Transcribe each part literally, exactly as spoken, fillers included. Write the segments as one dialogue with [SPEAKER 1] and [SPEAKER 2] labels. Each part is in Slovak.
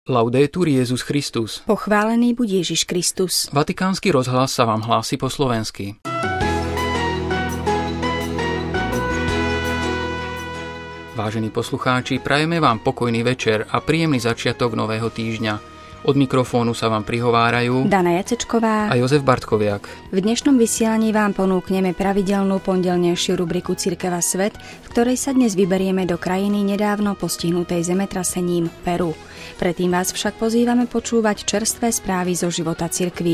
[SPEAKER 1] Laudetur Jesus Christus.
[SPEAKER 2] Pochválený buď Ježiš Kristus.
[SPEAKER 1] Vatikánsky rozhlas sa vám hlási po slovensky. Vážení poslucháči, prajeme vám pokojný večer a príjemný začiatok nového týždňa. Od mikrofónu sa vám prihovárajú
[SPEAKER 2] Dana Jacečková
[SPEAKER 1] a Jozef Bartkoviak.
[SPEAKER 2] V dnešnom vysielaní vám ponúkneme pravidelnú pondelnejšiu rubriku Cirkev a svet, v ktorej sa dnes vyberieme do krajiny nedávno postihnutej zemetrasením Peru. Predtým vás však pozývame počúvať čerstvé správy zo života cirkví.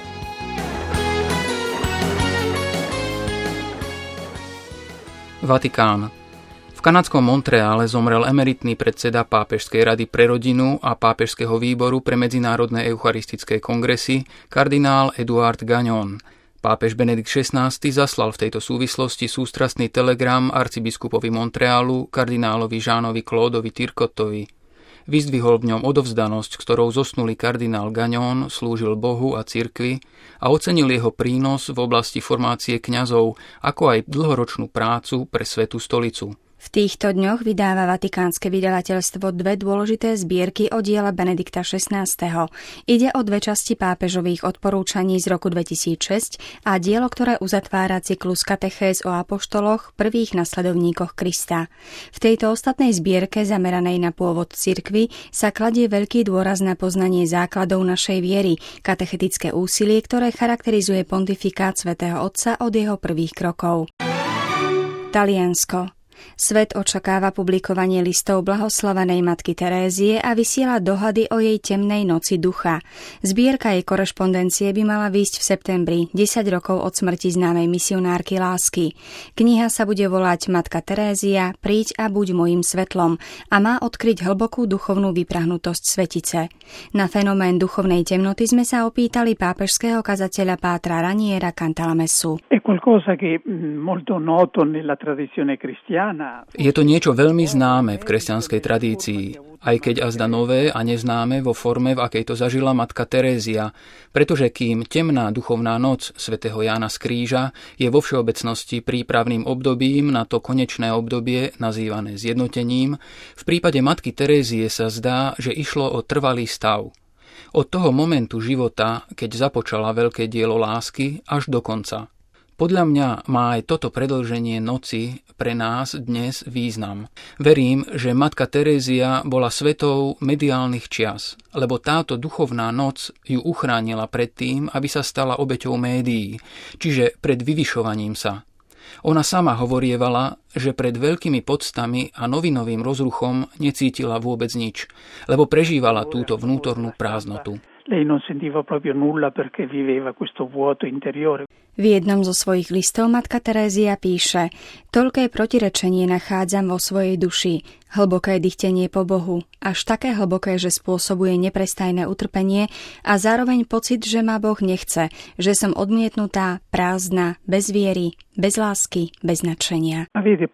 [SPEAKER 2] Vatikán. V kanadskom Montreale zomrel emeritný predseda Pápežskej rady pre rodinu a Pápežského výboru pre medzinárodné eucharistické kongresy kardinál Eduard Gagnon. Pápež Benedikt šestnásty zaslal v tejto súvislosti sústrastný telegram arcibiskupovi Montrealu kardinálovi Jeanovi Claudeovi Turcottovi. Vyzdvihol v ňom odovzdanosť, ktorou zosnulý kardinál Gagnon slúžil Bohu a cirkvi a ocenil jeho prínos v oblasti formácie kňazov, ako aj dlhoročnú prácu pre Svätú stolicu. V týchto dňoch vydáva vatikánske vydavateľstvo dve dôležité zbierky o diele Benedikta šestnásteho. Ide o dve časti pápežových odporúčaní z roku dvetisícšesť a dielo, ktoré uzatvára cyklus katechéz o apoštoloch, prvých nasledovníkoch Krista. V tejto ostatnej zbierke, zameranej na pôvod cirkvi, sa kladie veľký dôraz na poznanie základov našej viery, katechetické úsilie, ktoré charakterizuje pontifikát svätého Otca od jeho prvých krokov. Taliansko. Svet očakáva publikovanie listov blahoslavenej matky Terézie a vysiela dohady o jej temnej noci ducha. Zbierka jej korešpondencie by mala výjsť v septembri, desať rokov od smrti známej misionárky lásky. Kniha sa bude volať Matka Terézia, príď a buď mojím svetlom a má odkryť hlbokú duchovnú vyprahnutosť svetice. Na fenomén duchovnej temnoty sme sa opýtali pápežského kazateľa Pátra Raniera Cantalamesu.
[SPEAKER 1] Je to niečo veľmi známe v kresťanskej tradícii, aj keď azda nové a neznáme vo forme, v akej to zažila matka Terézia, pretože kým temná duchovná noc svätého Jána z Kríža je vo všeobecnosti prípravným obdobím na to konečné obdobie nazývané zjednotením, v prípade matky Terézie sa zdá, že išlo o trvalý stav. Od toho momentu života, keď započala veľké dielo lásky, až do konca. Podľa mňa má aj toto predĺženie noci pre nás dnes význam. Verím, že matka Terézia bola svetou mediálnych čias, lebo táto duchovná noc ju uchránila pred tým, aby sa stala obeťou médií, čiže pred vyvyšovaním sa. Ona sama hovorievala, že pred veľkými poctami a novinovým rozruchom necítila vôbec nič, lebo prežívala túto vnútornú prázdnotu.
[SPEAKER 3] Lei non sentiva proprio nulla perché viveva questo vuoto interiore.
[SPEAKER 2] V jednom zo svojich listov matka Terézia píše: Toľké protirečenie nachádzam vo svojej duši, hlboké dychtenie po Bohu, až také hlboké, že spôsobuje neprestajné utrpenie a zároveň pocit, že ma Boh nechce, že som odmietnutá, prázdna, bez viery, bez lásky, bez nadšenia.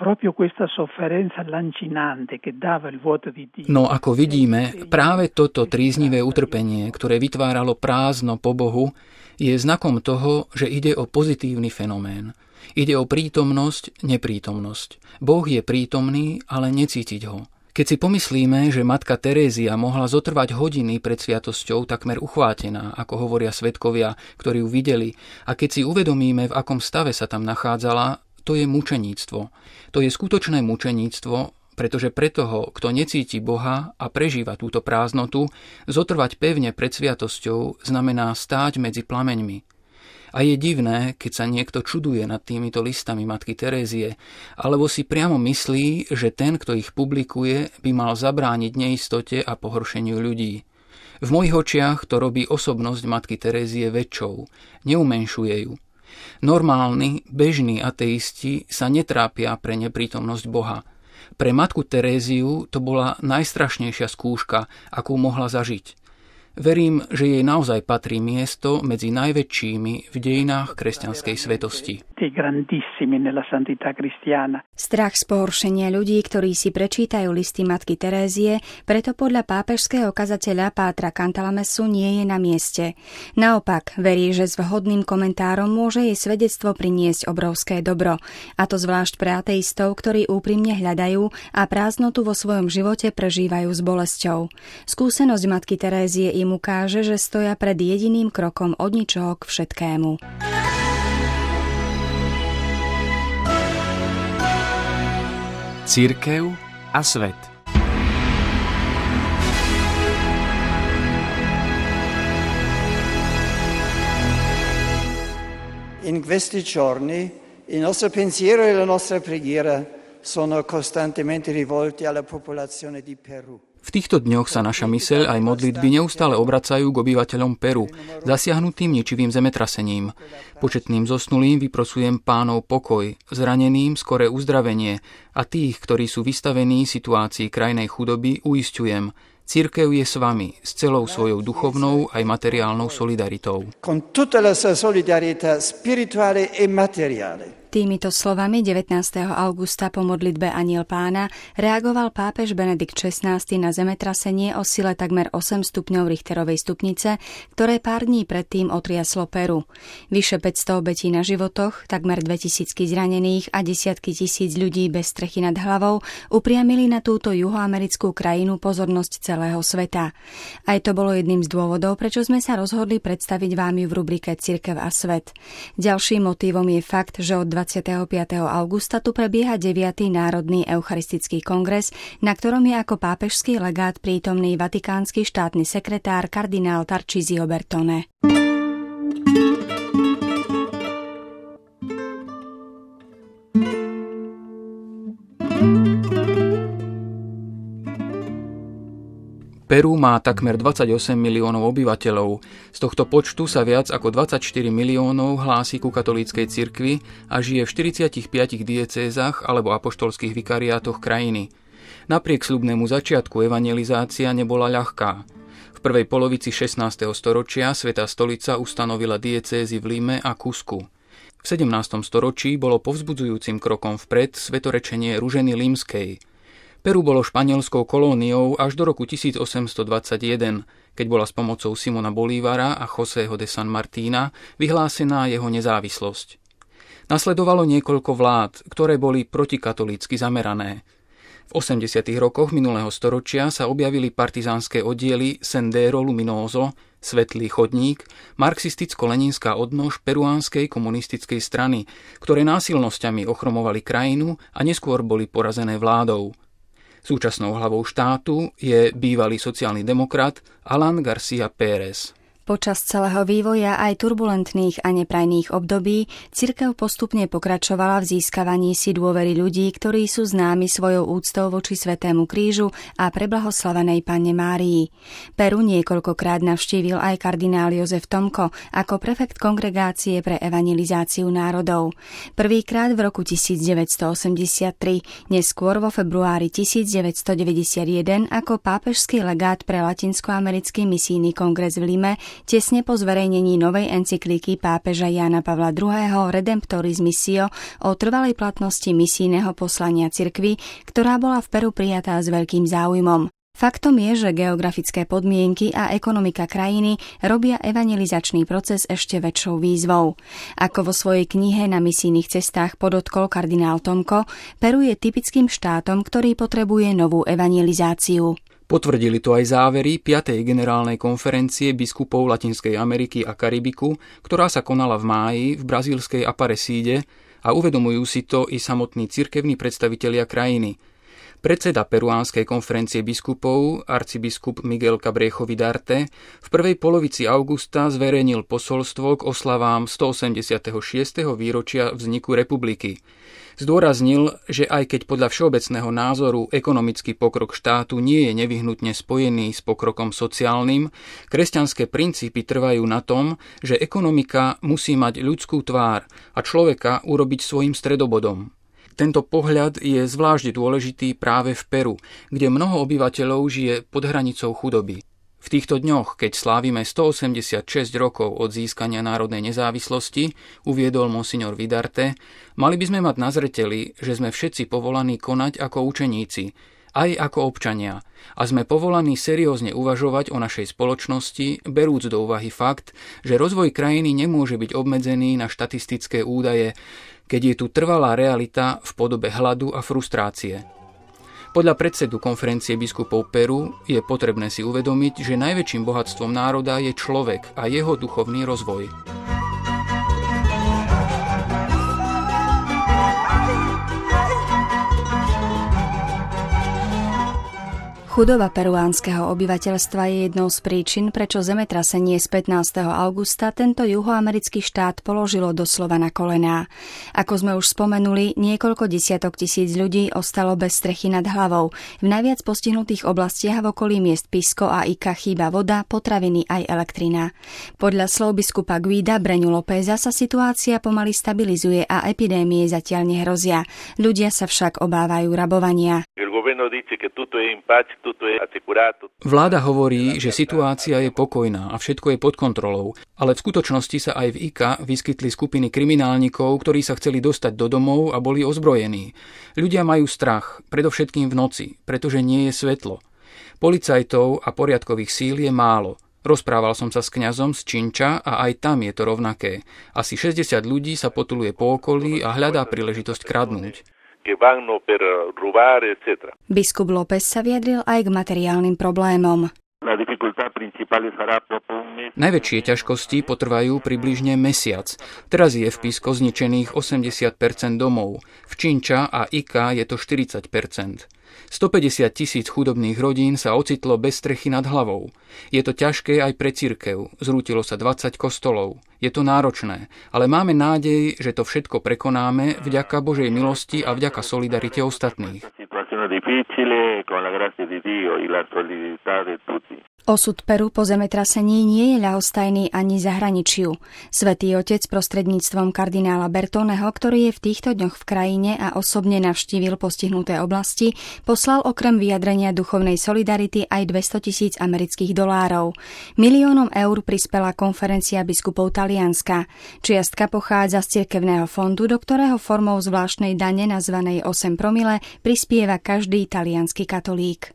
[SPEAKER 1] No ako vidíme, práve toto tríznivé utrpenie, ktoré vytváralo prázdno po Bohu, je znakom toho, že ide o pozitívny fenomén. Ide o prítomnosť, neprítomnosť. Boh je prítomný, ale necítiť ho. Keď si pomyslíme, že matka Terézia mohla zotrvať hodiny pred sviatosťou takmer uchvátená, ako hovoria svedkovia, ktorí ju videli, a keď si uvedomíme, v akom stave sa tam nachádzala, to je mučeníctvo. To je skutočné mučeníctvo, pretože pre toho, kto necíti Boha a prežíva túto prázdnotu, zotrvať pevne pred sviatosťou znamená stáť medzi plameňmi. A je divné, keď sa niekto čuduje nad týmito listami matky Terézie, alebo si priamo myslí, že ten, kto ich publikuje, by mal zabrániť neistote a pohoršeniu ľudí. V mojich očiach to robí osobnosť matky Terézie väčšou, neumenšuje ju. Normálni, bežní ateisti sa netrápia pre neprítomnosť Boha. Pre matku Teréziu to bola najstrašnejšia skúška, akú mohla zažiť. Verím, že jej naozaj patrí miesto medzi najväčšími v dejinách kresťanskej svetosti.
[SPEAKER 4] Strach z pohoršenia ľudí, ktorí si prečítajú listy matky Terézie, preto podľa pápežského kazateľa Pátra Cantalamesu nie je na mieste. Naopak, verí, že s vhodným komentárom môže jej svedectvo priniesť obrovské dobro. A to zvlášť pre ateistov, ktorí úprimne hľadajú a prázdnotu vo svojom živote prežívajú s bolesťou. Skúsenosť matky Terézie im ukáže, že stoja pred jediným krokom od ničoho k všetkému.
[SPEAKER 2] Cirkev a svet.
[SPEAKER 5] In questi giorni il nostro pensiero e la nostra preghiera sono costantemente rivolti alla popolazione di Perù.
[SPEAKER 1] V týchto dňoch sa naša myseľ aj modlitby neustále obracajú k obyvateľom Peru, zasiahnutým ničivým zemetrasením. Početným zosnulým vyprosujem Pánov pokoj, zraneným skoré uzdravenie a tých, ktorí sú vystavení situácii krajnej chudoby, uisťujem, cirkev je s vami, s celou svojou duchovnou aj materiálnou solidaritou.
[SPEAKER 5] Con tutta la sua solidarietà spirituale e materiale.
[SPEAKER 4] Týmito slovami devätnásteho augusta po modlitbe Anjel Pána reagoval pápež Benedikt šestnásty na zemetrasenie o sile takmer osem stupňov Richterovej stupnice, ktoré pár dní predtým otriaslo Peru. Vyše päťsto obetí na životoch, takmer dvetisícky zranených a desiatky tisíc ľudí bez strechy nad hlavou upriamili na túto juhoamerickú krajinu pozornosť celého sveta. Aj to bolo jedným z dôvodov, prečo sme sa rozhodli predstaviť vám ju v rubrike Cirkev a svet. Ďalším motívom je fakt, že od dvadsiateho piateho augusta tu prebieha deviaty Národný eucharistický kongres, na ktorom je ako pápežský legát prítomný vatikánsky štátny sekretár kardinál Tarcísio Bertone.
[SPEAKER 1] Peru má takmer dvadsaťosem miliónov obyvateľov. Z tohto počtu sa viac ako dvadsaťštyri miliónov hlási ku katolíckej cirkvi a žije v štyridsiatich piatich diecézach alebo apoštolských vikariátoch krajiny. Napriek sľubnému začiatku evangelizácia nebola ľahká. V prvej polovici šestnásteho storočia Svätá stolica ustanovila diecézy v Lime a Cuscu. V sedemnástom storočí bolo povzbudzujúcim krokom vpred svetorečenie Ruženy Limskej. Peru bolo španielskou kolóniou až do roku tisíc osemsto dvadsaťjeden, keď bola s pomocou Simona Bolívara a Josého de San Martína vyhlásená jeho nezávislosť. Nasledovalo niekoľko vlád, ktoré boli protikatolícky zamerané. V osemdesiatych rokoch minulého storočia sa objavili partizánske oddiely Sendero Luminoso, Svetlý chodník, marxisticko-leninská odnož peruánskej komunistickej strany, ktoré násilnosťami ochromovali krajinu a neskôr boli porazené vládou. Súčasnou hlavou štátu je bývalý sociálny demokrat Alan García Pérez.
[SPEAKER 4] Počas celého vývoja aj turbulentných a neprajných období cirkev postupne pokračovala v získavaní si dôvery ľudí, ktorí sú známi svojou úctou voči Svätému krížu a preblahoslavenej Panne Márii. Peru niekoľkokrát navštívil aj kardinál Jozef Tomko ako prefekt kongregácie pre evangelizáciu národov. Prvýkrát v roku tisícdeväťstoosemdesiattri, neskôr vo februári tisícdeväťstodeväťdesiatjeden ako pápežský legát pre latinskoamerický misijný kongres v Lime tesne po zverejnení novej encykliky pápeža Jána Pavla druhého. Redemptoris Missio o trvalej platnosti misijného poslania cirkvi, ktorá bola v Peru prijatá s veľkým záujmom. Faktom je, že geografické podmienky a ekonomika krajiny robia evangelizačný proces ešte väčšou výzvou. Ako vo svojej knihe Na misijných cestách podotkol kardinál Tomko, Peru je typickým štátom, ktorý potrebuje novú evangelizáciu.
[SPEAKER 1] Potvrdili to aj závery piatej generálnej konferencie biskupov Latinskej Ameriky a Karibiku, ktorá sa konala v máji v brazílskej Aparecíde a uvedomujú si to i samotní cirkevní predstavitelia krajiny. Predseda peruánskej konferencie biskupov, arcibiskup Miguel Cabrejcho Vidarte, v prvej polovici augusta zverejnil posolstvo k oslavám stoosemdesiateho šiesteho výročia vzniku republiky. Zdôraznil, že aj keď podľa všeobecného názoru ekonomický pokrok štátu nie je nevyhnutne spojený s pokrokom sociálnym, kresťanské princípy trvajú na tom, že ekonomika musí mať ľudskú tvár a človeka urobiť svojím stredobodom. Tento pohľad je zvlášť dôležitý práve v Peru, kde mnoho obyvateľov žije pod hranicou chudoby. V
[SPEAKER 2] V týchto dňoch, keď slávime stoosemdesiatšesť rokov od získania národnej nezávislosti, uviedol monsignor Vidarte, mali by sme mať na zreteli, že sme všetci povolaní konať ako učeníci, aj ako občania, a sme povolaní seriózne uvažovať o našej spoločnosti, berúc do úvahy fakt, že rozvoj krajiny nemôže byť obmedzený na štatistické údaje, keď je tu trvalá realita v podobe hladu a frustrácie. Podľa predsedu konferencie biskupov Peru je potrebné si uvedomiť, že najväčším bohatstvom národa je človek a jeho duchovný rozvoj.
[SPEAKER 4] Chudoba peruánskeho obyvateľstva je jednou z príčin, prečo zemetrasenie z pätnásteho augusta tento juhoamerický štát položilo doslova na kolená. Ako sme už spomenuli, niekoľko desiatok tisíc ľudí ostalo bez strechy nad hlavou. V najviac postihnutých oblastiach v okolí miest Pisco a Ica chýba voda, potraviny aj elektrina. Podľa slov biskupa Guida Breňu Lópeza sa situácia pomaly stabilizuje a epidémie zatiaľ nehrozia. Ľudia sa však obávajú rabovania.
[SPEAKER 2] Vláda hovorí, že situácia je pokojná a všetko je pod kontrolou, ale v skutočnosti sa aj v Ica vyskytli skupiny kriminálnikov, ktorí sa chceli dostať do domov a boli ozbrojení. Ľudia majú strach, predovšetkým v noci, pretože nie je svetlo. Policajtov a poriadkových síl je málo. Rozprával som sa s kňazom z Chincha a aj tam je to rovnaké. Asi šesťdesiat ľudí sa potuluje po okolí a hľadá príležitosť kradnúť.
[SPEAKER 4] Biskup López sa vyjadril aj k materiálnym problémom.
[SPEAKER 2] Najväčšie ťažkosti potrvajú približne mesiac. Teraz je v Pisco zničených osemdesiat percent domov. V Chincha a Ica je to štyridsať percent. stopäťdesiat tisíc chudobných rodín sa ocitlo bez strechy nad hlavou. Je to ťažké aj pre cirkev. Zrútilo sa dvadsať kostolov. Je to náročné, ale máme nádej, že to všetko prekonáme vďaka Božej milosti a vďaka solidarite ostatných.
[SPEAKER 4] Osud Peru po zemetrasení nie je ľahostajný ani zahraničiu. Svätý Otec prostredníctvom kardinála Bertoneho, ktorý je v týchto dňoch v krajine a osobne navštívil postihnuté oblasti, poslal okrem vyjadrenia duchovnej solidarity aj dvestotisíc amerických dolárov. Miliónom eur prispela konferencia biskupov Talianska. Čiastka pochádza z cirkevného fondu, do ktorého formou zvláštnej dane nazvanej osem promile prispieva každý taliansky katolík.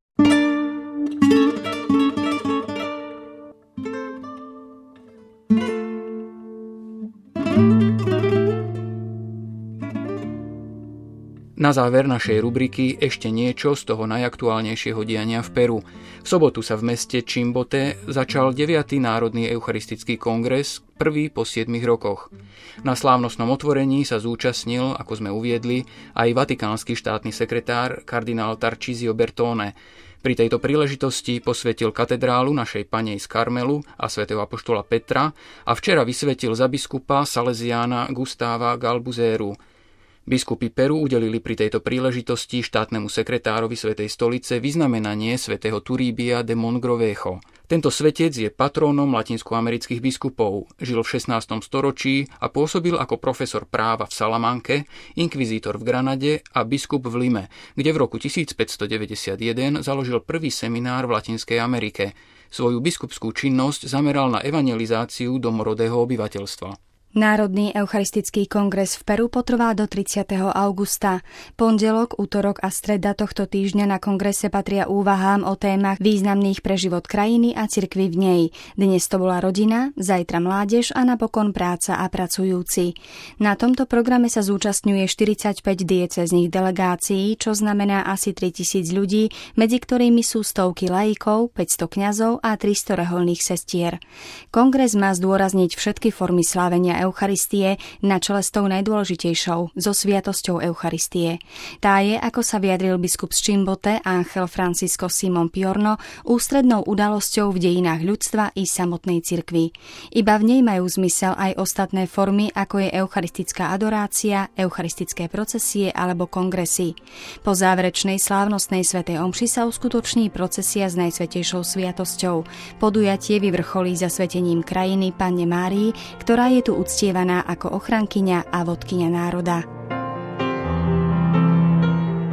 [SPEAKER 2] Na záver našej rubriky ešte niečo z toho najaktuálnejšieho diania v Peru. V sobotu sa v meste Chimbote začal deviaty Národný eucharistický kongres, prvý po siedmich rokoch. Na slávnostnom otvorení sa zúčastnil, ako sme uviedli, aj vatikánsky štátny sekretár kardinál Tarcísio Bertone. Pri tejto príležitosti posvetil katedrálu našej Panej z Karmelu a svätého apoštola Petra a včera vysvetil za biskupa Salesiána Gustáva Galbuzéru. Biskupy Peru udelili pri tejto príležitosti štátnemu sekretárovi Svätej stolice vyznamenanie svätého Turíbia de Mogrovejo. Tento svetec je patrónom latinskoamerických biskupov, žil v šestnástom storočí a pôsobil ako profesor práva v Salamanke, inkvizítor v Granade a biskup v Lime, kde v roku tisícpäťstodeväťdesiatjeden založil prvý seminár v Latinskej Amerike. Svoju biskupskú činnosť zameral na evangelizáciu domorodého obyvateľstva.
[SPEAKER 4] Národný eucharistický kongres v Peru potrvá do tridsiateho augusta. Pondelok, utorok a streda tohto týždňa na kongrese patria úvahám o témach významných pre život krajiny a cirkvi v nej. Dnes to bola rodina, zajtra mládež a napokon práca a pracujúci. Na tomto programe sa zúčastňuje štyridsaťpäť diecéznych delegácií, čo znamená asi tritisíc ľudí, medzi ktorými sú stovky laikov, päťsto kňazov a tristo rehoľných sestier. Kongres má zdôrazniť všetky formy slávenia Eucharistie na čele s tou najdôležitejšou, so sviatosťou Eucharistie. Tá je, ako sa vyjadril biskup z Chimbote Ángel Francisco Simón Piorno, ústrednou udalosťou v dejinách ľudstva i samotnej cirkvi. Iba v nej majú zmysel aj ostatné formy, ako je eucharistická adorácia, eucharistické procesie alebo kongresy. Po záverečnej slávnostnej svätej omši sa uskutoční procesia s najsvätejšou sviatosťou. Podujatie vyvrcholí zasvetením krajiny Panne Márii, ktorá je tu uctievaná ako ochrankyňa a vodkyňa národa.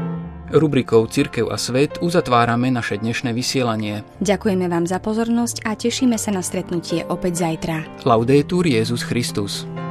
[SPEAKER 1] Rubrikou Cirkev a svet uzatvárame naše dnešné vysielanie.
[SPEAKER 4] Ďakujeme vám za pozornosť a tešíme sa na stretnutie opäť zajtra.
[SPEAKER 1] Laudetur Jesus Christus.